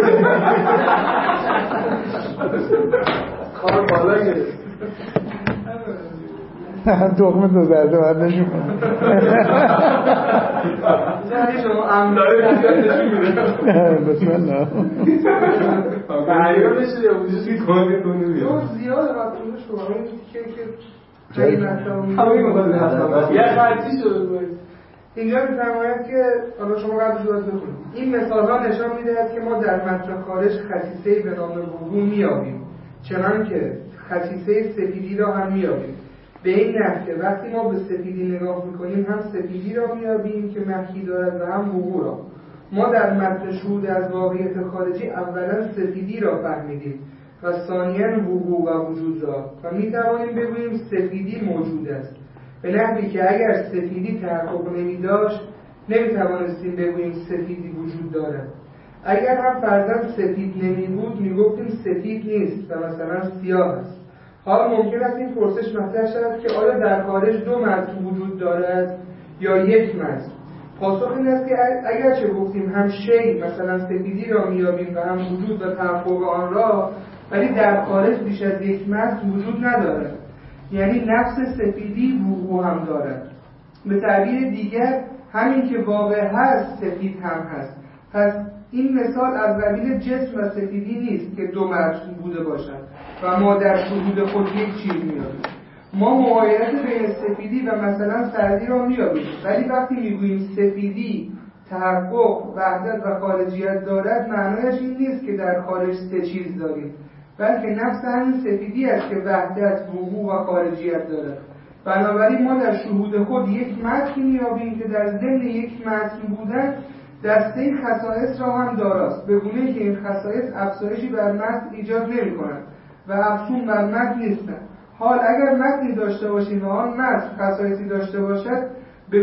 کار بالا گرفت. دقمه دو زرده باید نشون کنم. شما امداری بسم الله تعییر نشه یا وجودی کنه دو زیاد رفتونه شما این که یه خطی شده باید اینجا می‌فرماید که حالا شما قبلش باید بخونید. این مثال‌ها نشان می‌دهد که ما در متن خارج خصیصه‌ای به نام وقوع می‌یابیم، چنانکه خصیصه سفیدی را هم می‌یابیم. به این نحو که وقتی ما به سفیدی نگاه می‌کنیم هم سفیدی را می‌یابیم که محکی دارد و هم وقوع را. ما در متن شهود از واقعیت خارجی اولا سفیدی را فهمیدیم و ثانیاً وقوع و وجود را و می‌توانیم بگوییم سفیدی موجود است. به نحوی که اگر سفیدی تحقق نمی‌داشت نمی‌توانستیم بگوییم سفیدی وجود دارد. اگر هم فرضاً سفید نمی‌بود می‌گفتیم سفید نیست و مثلا سیاه است. حال ممکن است این پرسش مطرح شود که آیا در خارج دو متن وجود دارد یا یک متن؟ پاسخ این است که اگرچه گفتیم هم شی مثلا سفیدی را می‌یابیم و هم وجود و تحقق آن را، ولی در خارج بیش از یک متن وجود ندارد. یعنی نفس سفیدی وقوع هم دارد. به تعبیر دیگر همین که واقع هست سفید هم هست. پس این مثال از قبیل جسم و سفیدی نیست که دو متن بوده باشند و ما در شهود خود یک چیز می‌یابیم. ما مغایرت بین سفیدی و مثلا سردی را می‌یابیم، ولی وقتی می‌گوییم سفیدی تحقق، وحدت و خارجیت دارد، معنایش این نیست که در خارج سه چیز داریم، بلکه نفس همین سفیدی است که وحدت، وقوع و خارجیت دارد. بنابراین ما در شهود خود یک متن می‌یابیم که در ضمن یک متن بودن دسته خصائص را هم داراست، به گونه‌ای که این خصائص افزایشی بر متن ایجاد نمی‌کنند و افزون بر متن نیستند. حال اگر متنی داشته باشیم و آن متن خصائصی داشته باشد، به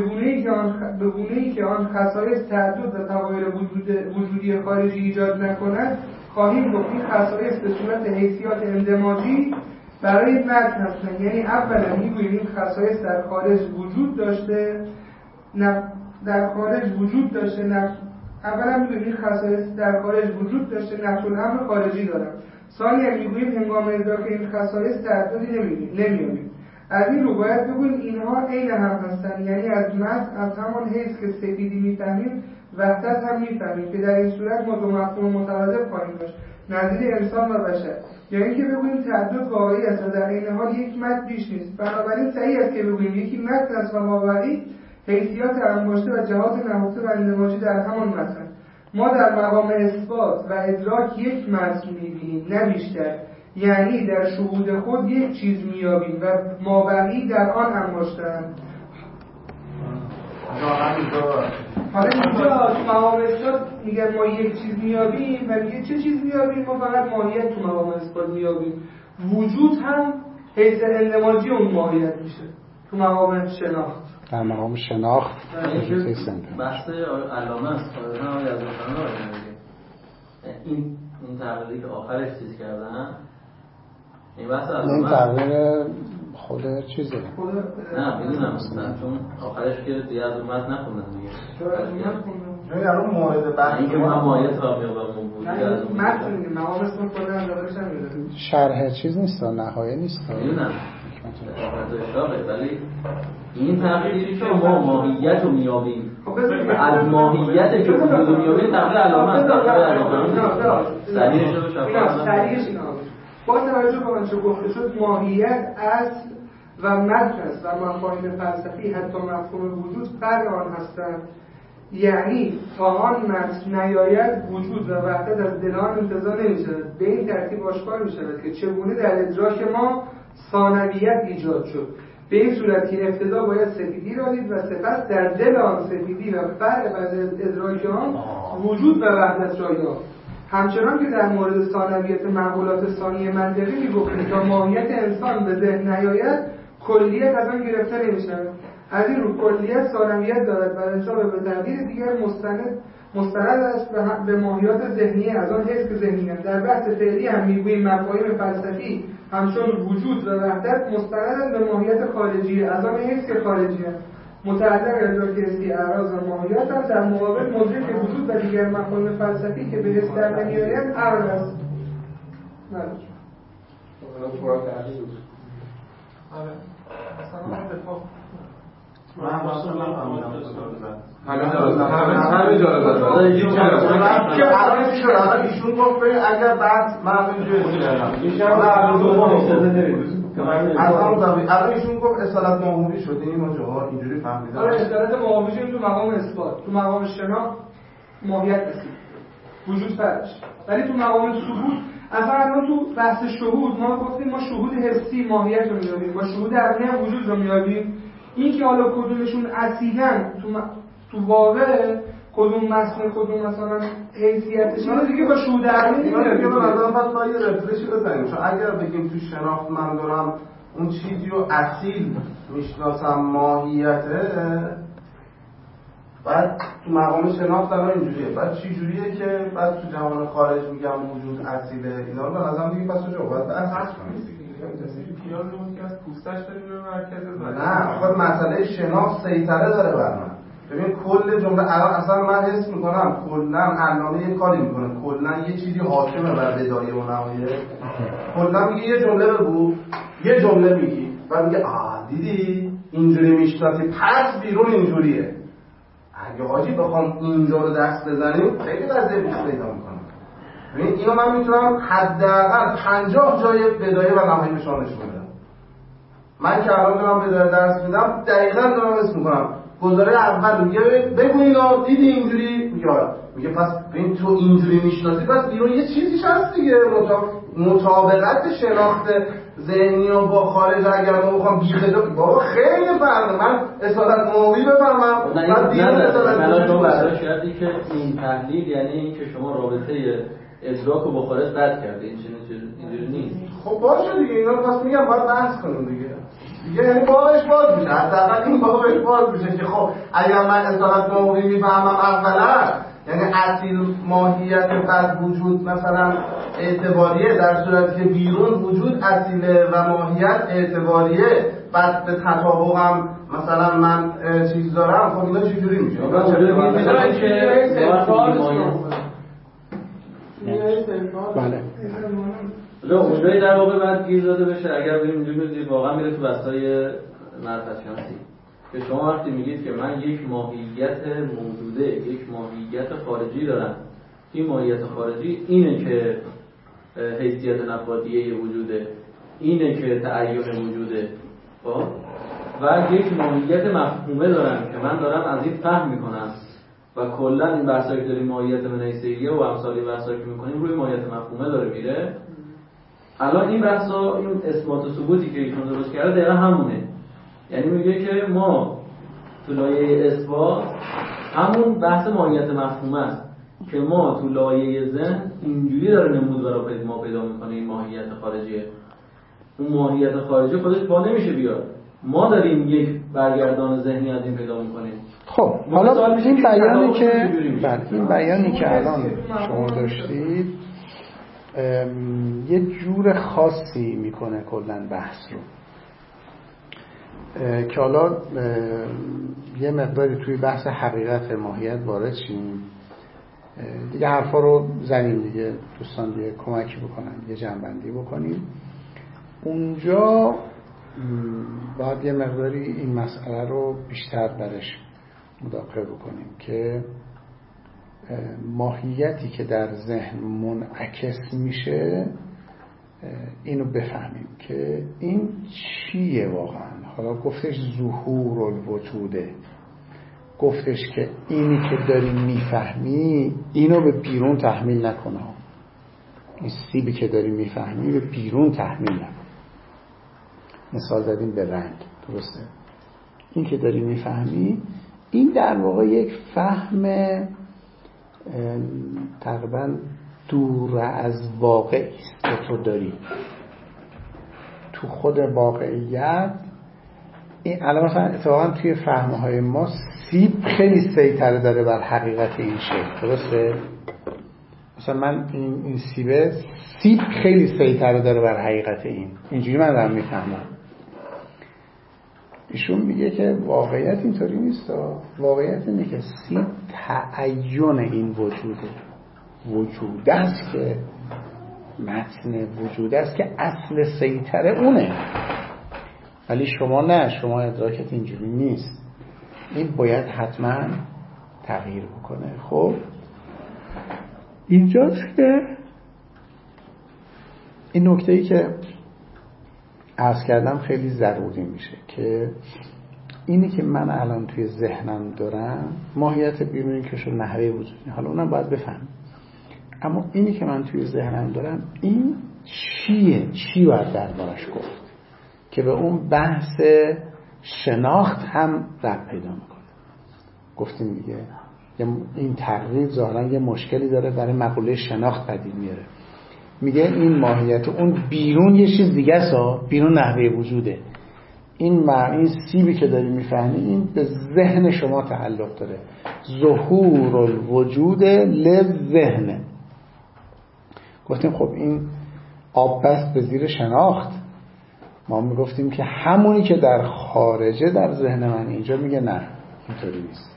گونه‌ای که آن خصائص تعدد و تغایر وجودی خارجی ایجاد نکند، خواهیم گفت این خصائص به صورت حیثیات اندماجی برای متن هستند. یعنی اولا میگوییم این خصائص در خارج وجود داشته، اولا می‌دونیم خصایص در خارج وجود داشته، نقش الامر خارجی دارن. ثانیاً میگوییم هنگام ادراک این خصایص تعددی نمی‌یابیم. از این رو باید بگوییم اینها عین هم هستند، یعنی از متن از همان حیث که سفیدی می‌فهمیم وحدت هم می‌فهمیم که در این صورت ما دو مفهوم مترادف خواهیم داشت نظیر انسان و بشر، یعنی اینکه بگوییم تعدد واقعی است و در عین حال یک متن بیش نیست. بنابراین صحیح است که بگوییم یکی متن است و ماورائی حیثیات انباشته و جهات نهفته و اندماجی در همان متن. ما در مقام اثبات و ادراک یک متن می‌بینیم نه بیشتر، یعنی در شهود خود یک چیز می‌یابیم و مابقی در آن انباشته‌اند. حالا اینجا تو مقام اثبات میگه ما یک چیز میابیم و میگه چه چیز میابیم؟ ما فقط ماهیت تو مقام اثبات میابیم. وجود هم حیث اندماجی اون ماهیت میشه تو مقام شناخت. در مقام شناخت بحث علامه است. آقای از این تغییری که آخرش چیز کردن این بحث علامه این تغییر خود چیزه. نه میدونم چون آخرش که دیگه از اومد نخوندن دیگه. چرا از اومد خوندن؟ چون الان مورد بحث اینکه من مایه تا میابم بود. نه متن مقام اسم خودم اندازش نمیده. شرح چیز نیست، نهایه نیست. میدونم. ولی این تغییری که ما ماهیت رو میابیم از ماهیت که وجود رو میابیم تغییر علامه است. سریعش اینا با توجه به آنچه گفته شد ماهیت اصل و متن است و مفاهیم فلسفی حتی مفهوم وجود فرع آن هستند. یعنی تا آن متن نیاید وجود و وحدت از دلان انتزاع نمی‌شود. به این ترتیب آشکار می‌شود که چگونه در ادراک ما ثانویت ایجاد شد. به این صورت که ابتدا باید سفیدی را دید و سپس در دل آن سفیدی و فرع بعد ادراک آن وجود و وحدت را یافت. همچنان که در مورد ثانویت معقولات ثانی منطقی می‌گفتیم تا ماهیت انسان به ذهن نیاید کلیت از آن گرفته نمی‌شود. از این رو کلیت ثانویت دارد و انسان به تعبیر دیگر مستند است به ماهیات ذهنیه از آن حیث که ذهنیه. در بحث فعلی هم میگوییم مفاهیم فلسفی همچون وجود و وحدت مستندند به ماهیت خارجی از آن حیث که خارجیه. متعلق ادراک حسی اعراض و ماهیات هم در مقابل مدرک وجود و دیگر مفاهیم فلسفی که به حس در نمیآیند عقل است. ایشون گفت اگر بعد من الان ایشون گفت اصالت ماهوی شده ما جاها اینجوری فهمیدن. آره اصالت ماهوی شده تو مقام اثبات، تو مقام شناخت ماهیت رسید وجود فرش، ولی تو مقام ثبوت اصلا الان تو بحث شهود ما گفتیم ما شهود حسی ماهیت رو میابیم، با شهود عقلی هم وجود رو میابیم. این که حالا کدومشون اصیلن تو واقع کدوم متن کدوم مثلا حیثیتش اینو دیگه با شهود عقلی نمیاره. دیگه به نظر من باید رفرشی بزنیم، چون اگر بگیم تو شناخت من دارم اون چیزی رو اصیل میشناسم ماهیته، بعد تو مقام شناخت الان اینجوریه، بعد چی جوریه که بعد تو جهان خارج میگم وجود اصیله، اینا رو به نظرم دیگه پس رو باید بحث کنیم. پیاز رو که از پوستش داریم به مرکز نه آخه مسئله شناخت سیطره داره بر من. ببین کل جمله اصلا من حس میکنم کلا علامه یه کاری میکنه، کلا یه چیزی حاکمه بر بدایه و نهایه. کلا میگه یه جمله بگو، یه جمله میگی بعد میگه دیدی اینجوری میشناسی پس بیرون اینجوریه. اگه حاجی بخوام اینجا رو دست بزنیم خیلی وضعیت بیشتر پیدا میکنم. ببین اینو من میتونم حداقل 50 جای بدایه و نهایی نشون بدم. من که الان دارم بدایه درس میدم دقیقاً دارم حس میکنم. گزاره اول میگه بگو اینا دیدی اینجوری، میگه پس ببین تو اینجوری میشناسی پس بیرون یه چیزیش هست دیگه. مطابقت شناخت ذهنی و با خارج اگر ما بخوام بیخدا بابا خیلی فرقه. من اصالت ماهوی بفهمم بعد بیرون اصالت شما برداشت کردی که این تحلیل یعنی این که شما رابطه ادراک و با خارج قطع کردی، این اینجوری نیست. خب باشه دیگه اینا رو پس میگم باید بحث کنیم دیگه یعنی باهاش باز میشه، حداقل این باهاش باز میشه که خب اگر من اصالت ماهوی میفهمم اولا یعنی اصیل ماهیت بعد وجود مثلا اعتباریه، در صورتی که بیرون وجود اصیله و ماهیت اعتباریه، بعد به تطابقم مثلا من چیز دارم، خب اینا چجوری میشه؟ اونجایی در واقع باید گیر داده بشه اگر بریم اینجوری بزنیم واقعا میره تو بحث‌های معرفت شناسی که شما وقتی میگید که من یک ماهیت موجوده، یک ماهیت خارجی دارم، این ماهیت خارجی اینه که حیثیت نفادیه وجوده، اینه که تعین وجوده و یک ماهیت مفهومه دارم که من دارم از این فهم میکنم و کلا این بحثایی که داریم ماهیت منیسیه و امثالی بحثایی که میکنیم روی ماهیت مفهومه داره میره. الان این بحثا، این اثبات و ثبوتی که ایشون درست کرده دقیقا همونه، یعنی میگه که ما تو لایه اثبات همون بحث ماهیت مفهومه است که ما تو لایه ذهن اینجوری داره نمود برای ما پیدا میکنه این ماهیت خارجیه. اون ماهیت خارجی خودش پا نمیشه بیاد، ما داریم یک برگردان ذهنی از این پیدا میکنیم. خب حالا این بیانی که الان شما داشتید یه جور خاصی میکنه کلن بحث رو که حالا یه مقداری توی بحث حقیقت ماهیت وارد شیم دیگه، حرفا رو زنیم دیگه، دوستان دیگه کمکی بکنن یه جنبندی بکنیم. اونجا باید یه مقداری این مسئله رو بیشتر درش مداخله بکنیم که ماهیتی که در ذهن منعکس میشه اینو بفهمیم که این چیه واقعا. حالا گفتش ظهور الوجوده، گفتش که اینی که داری میفهمی اینو به بیرون تحمیل نکنه، این سیبی که داری میفهمی به بیرون تحمیل نکنه. مثال زدیم به رنگ، درسته؟ این که داری میفهمی این در واقع یک فهم تقریبا دور از واقعی است که تو داری تو خود واقعیت. این الان مثلا اتفاقا توی فهمهای ما سیب خیلی سیطره داره بر حقیقت این شیء، درسته؟ مثلا من این سیب خیلی سیطره داره بر حقیقت اینجوری من دارم میفهمم. ایشون میگه که واقعیت اینطوری نیست، واقعیت اینه که سیب تعین این وجود است که متن وجود است که اصل سیطره اونه، ولی شما نه، شما ادراکت اینجوری نیست، این باید حتما تغییر بکنه. خب اینجاست که این نکته‌ای که عرض کردم خیلی ضروری میشه که اینی که من الان توی ذهنم دارم ماهیت بیرونی که شو نحوه وجودی، حالا اونم باید بفهم، اما اینی که من توی ذهنم دارم این چیه، چی باید دربارش گفت که به اون بحث شناخت هم ربط پیدا میکنه. گفتیم دیگه این تقریر ظاهرا یه مشکلی داره برای مقوله شناخت پدید میاره. میگه این ماهیت اون بیرون یه چیز دیگه است، بیرون نحوه وجوده. این سیبی که داری میفهمی این به ذهن شما تعلق داره، ظهور الوجود لذهن. گفتیم خب این آب بست به زیر شناخت، ما میگفتیم که همونی که در خارجه در ذهن من، اینجا میگه نه اینطوری نیست.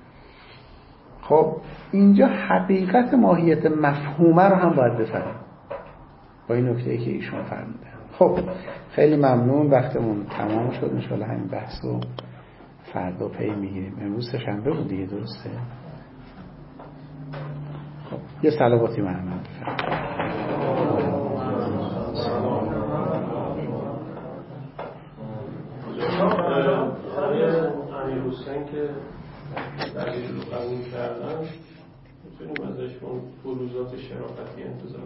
خب اینجا حقیقت ماهیت مفهومه رو هم باید بفهمیم با این نکته‌ای که ایشون فرمودن. خب خیلی ممنون، وقتمون تمام شد، ان شاءالله همین بحث رو فردا پی میگیریم. امروز سه‌شنبه بود دیگه، درسته؟ خب یه صلواتی محمد بفرمایید. امیر حسین که دلیل رو قبول کردن، میتونیم ازشون بروزات شرافتی انتظار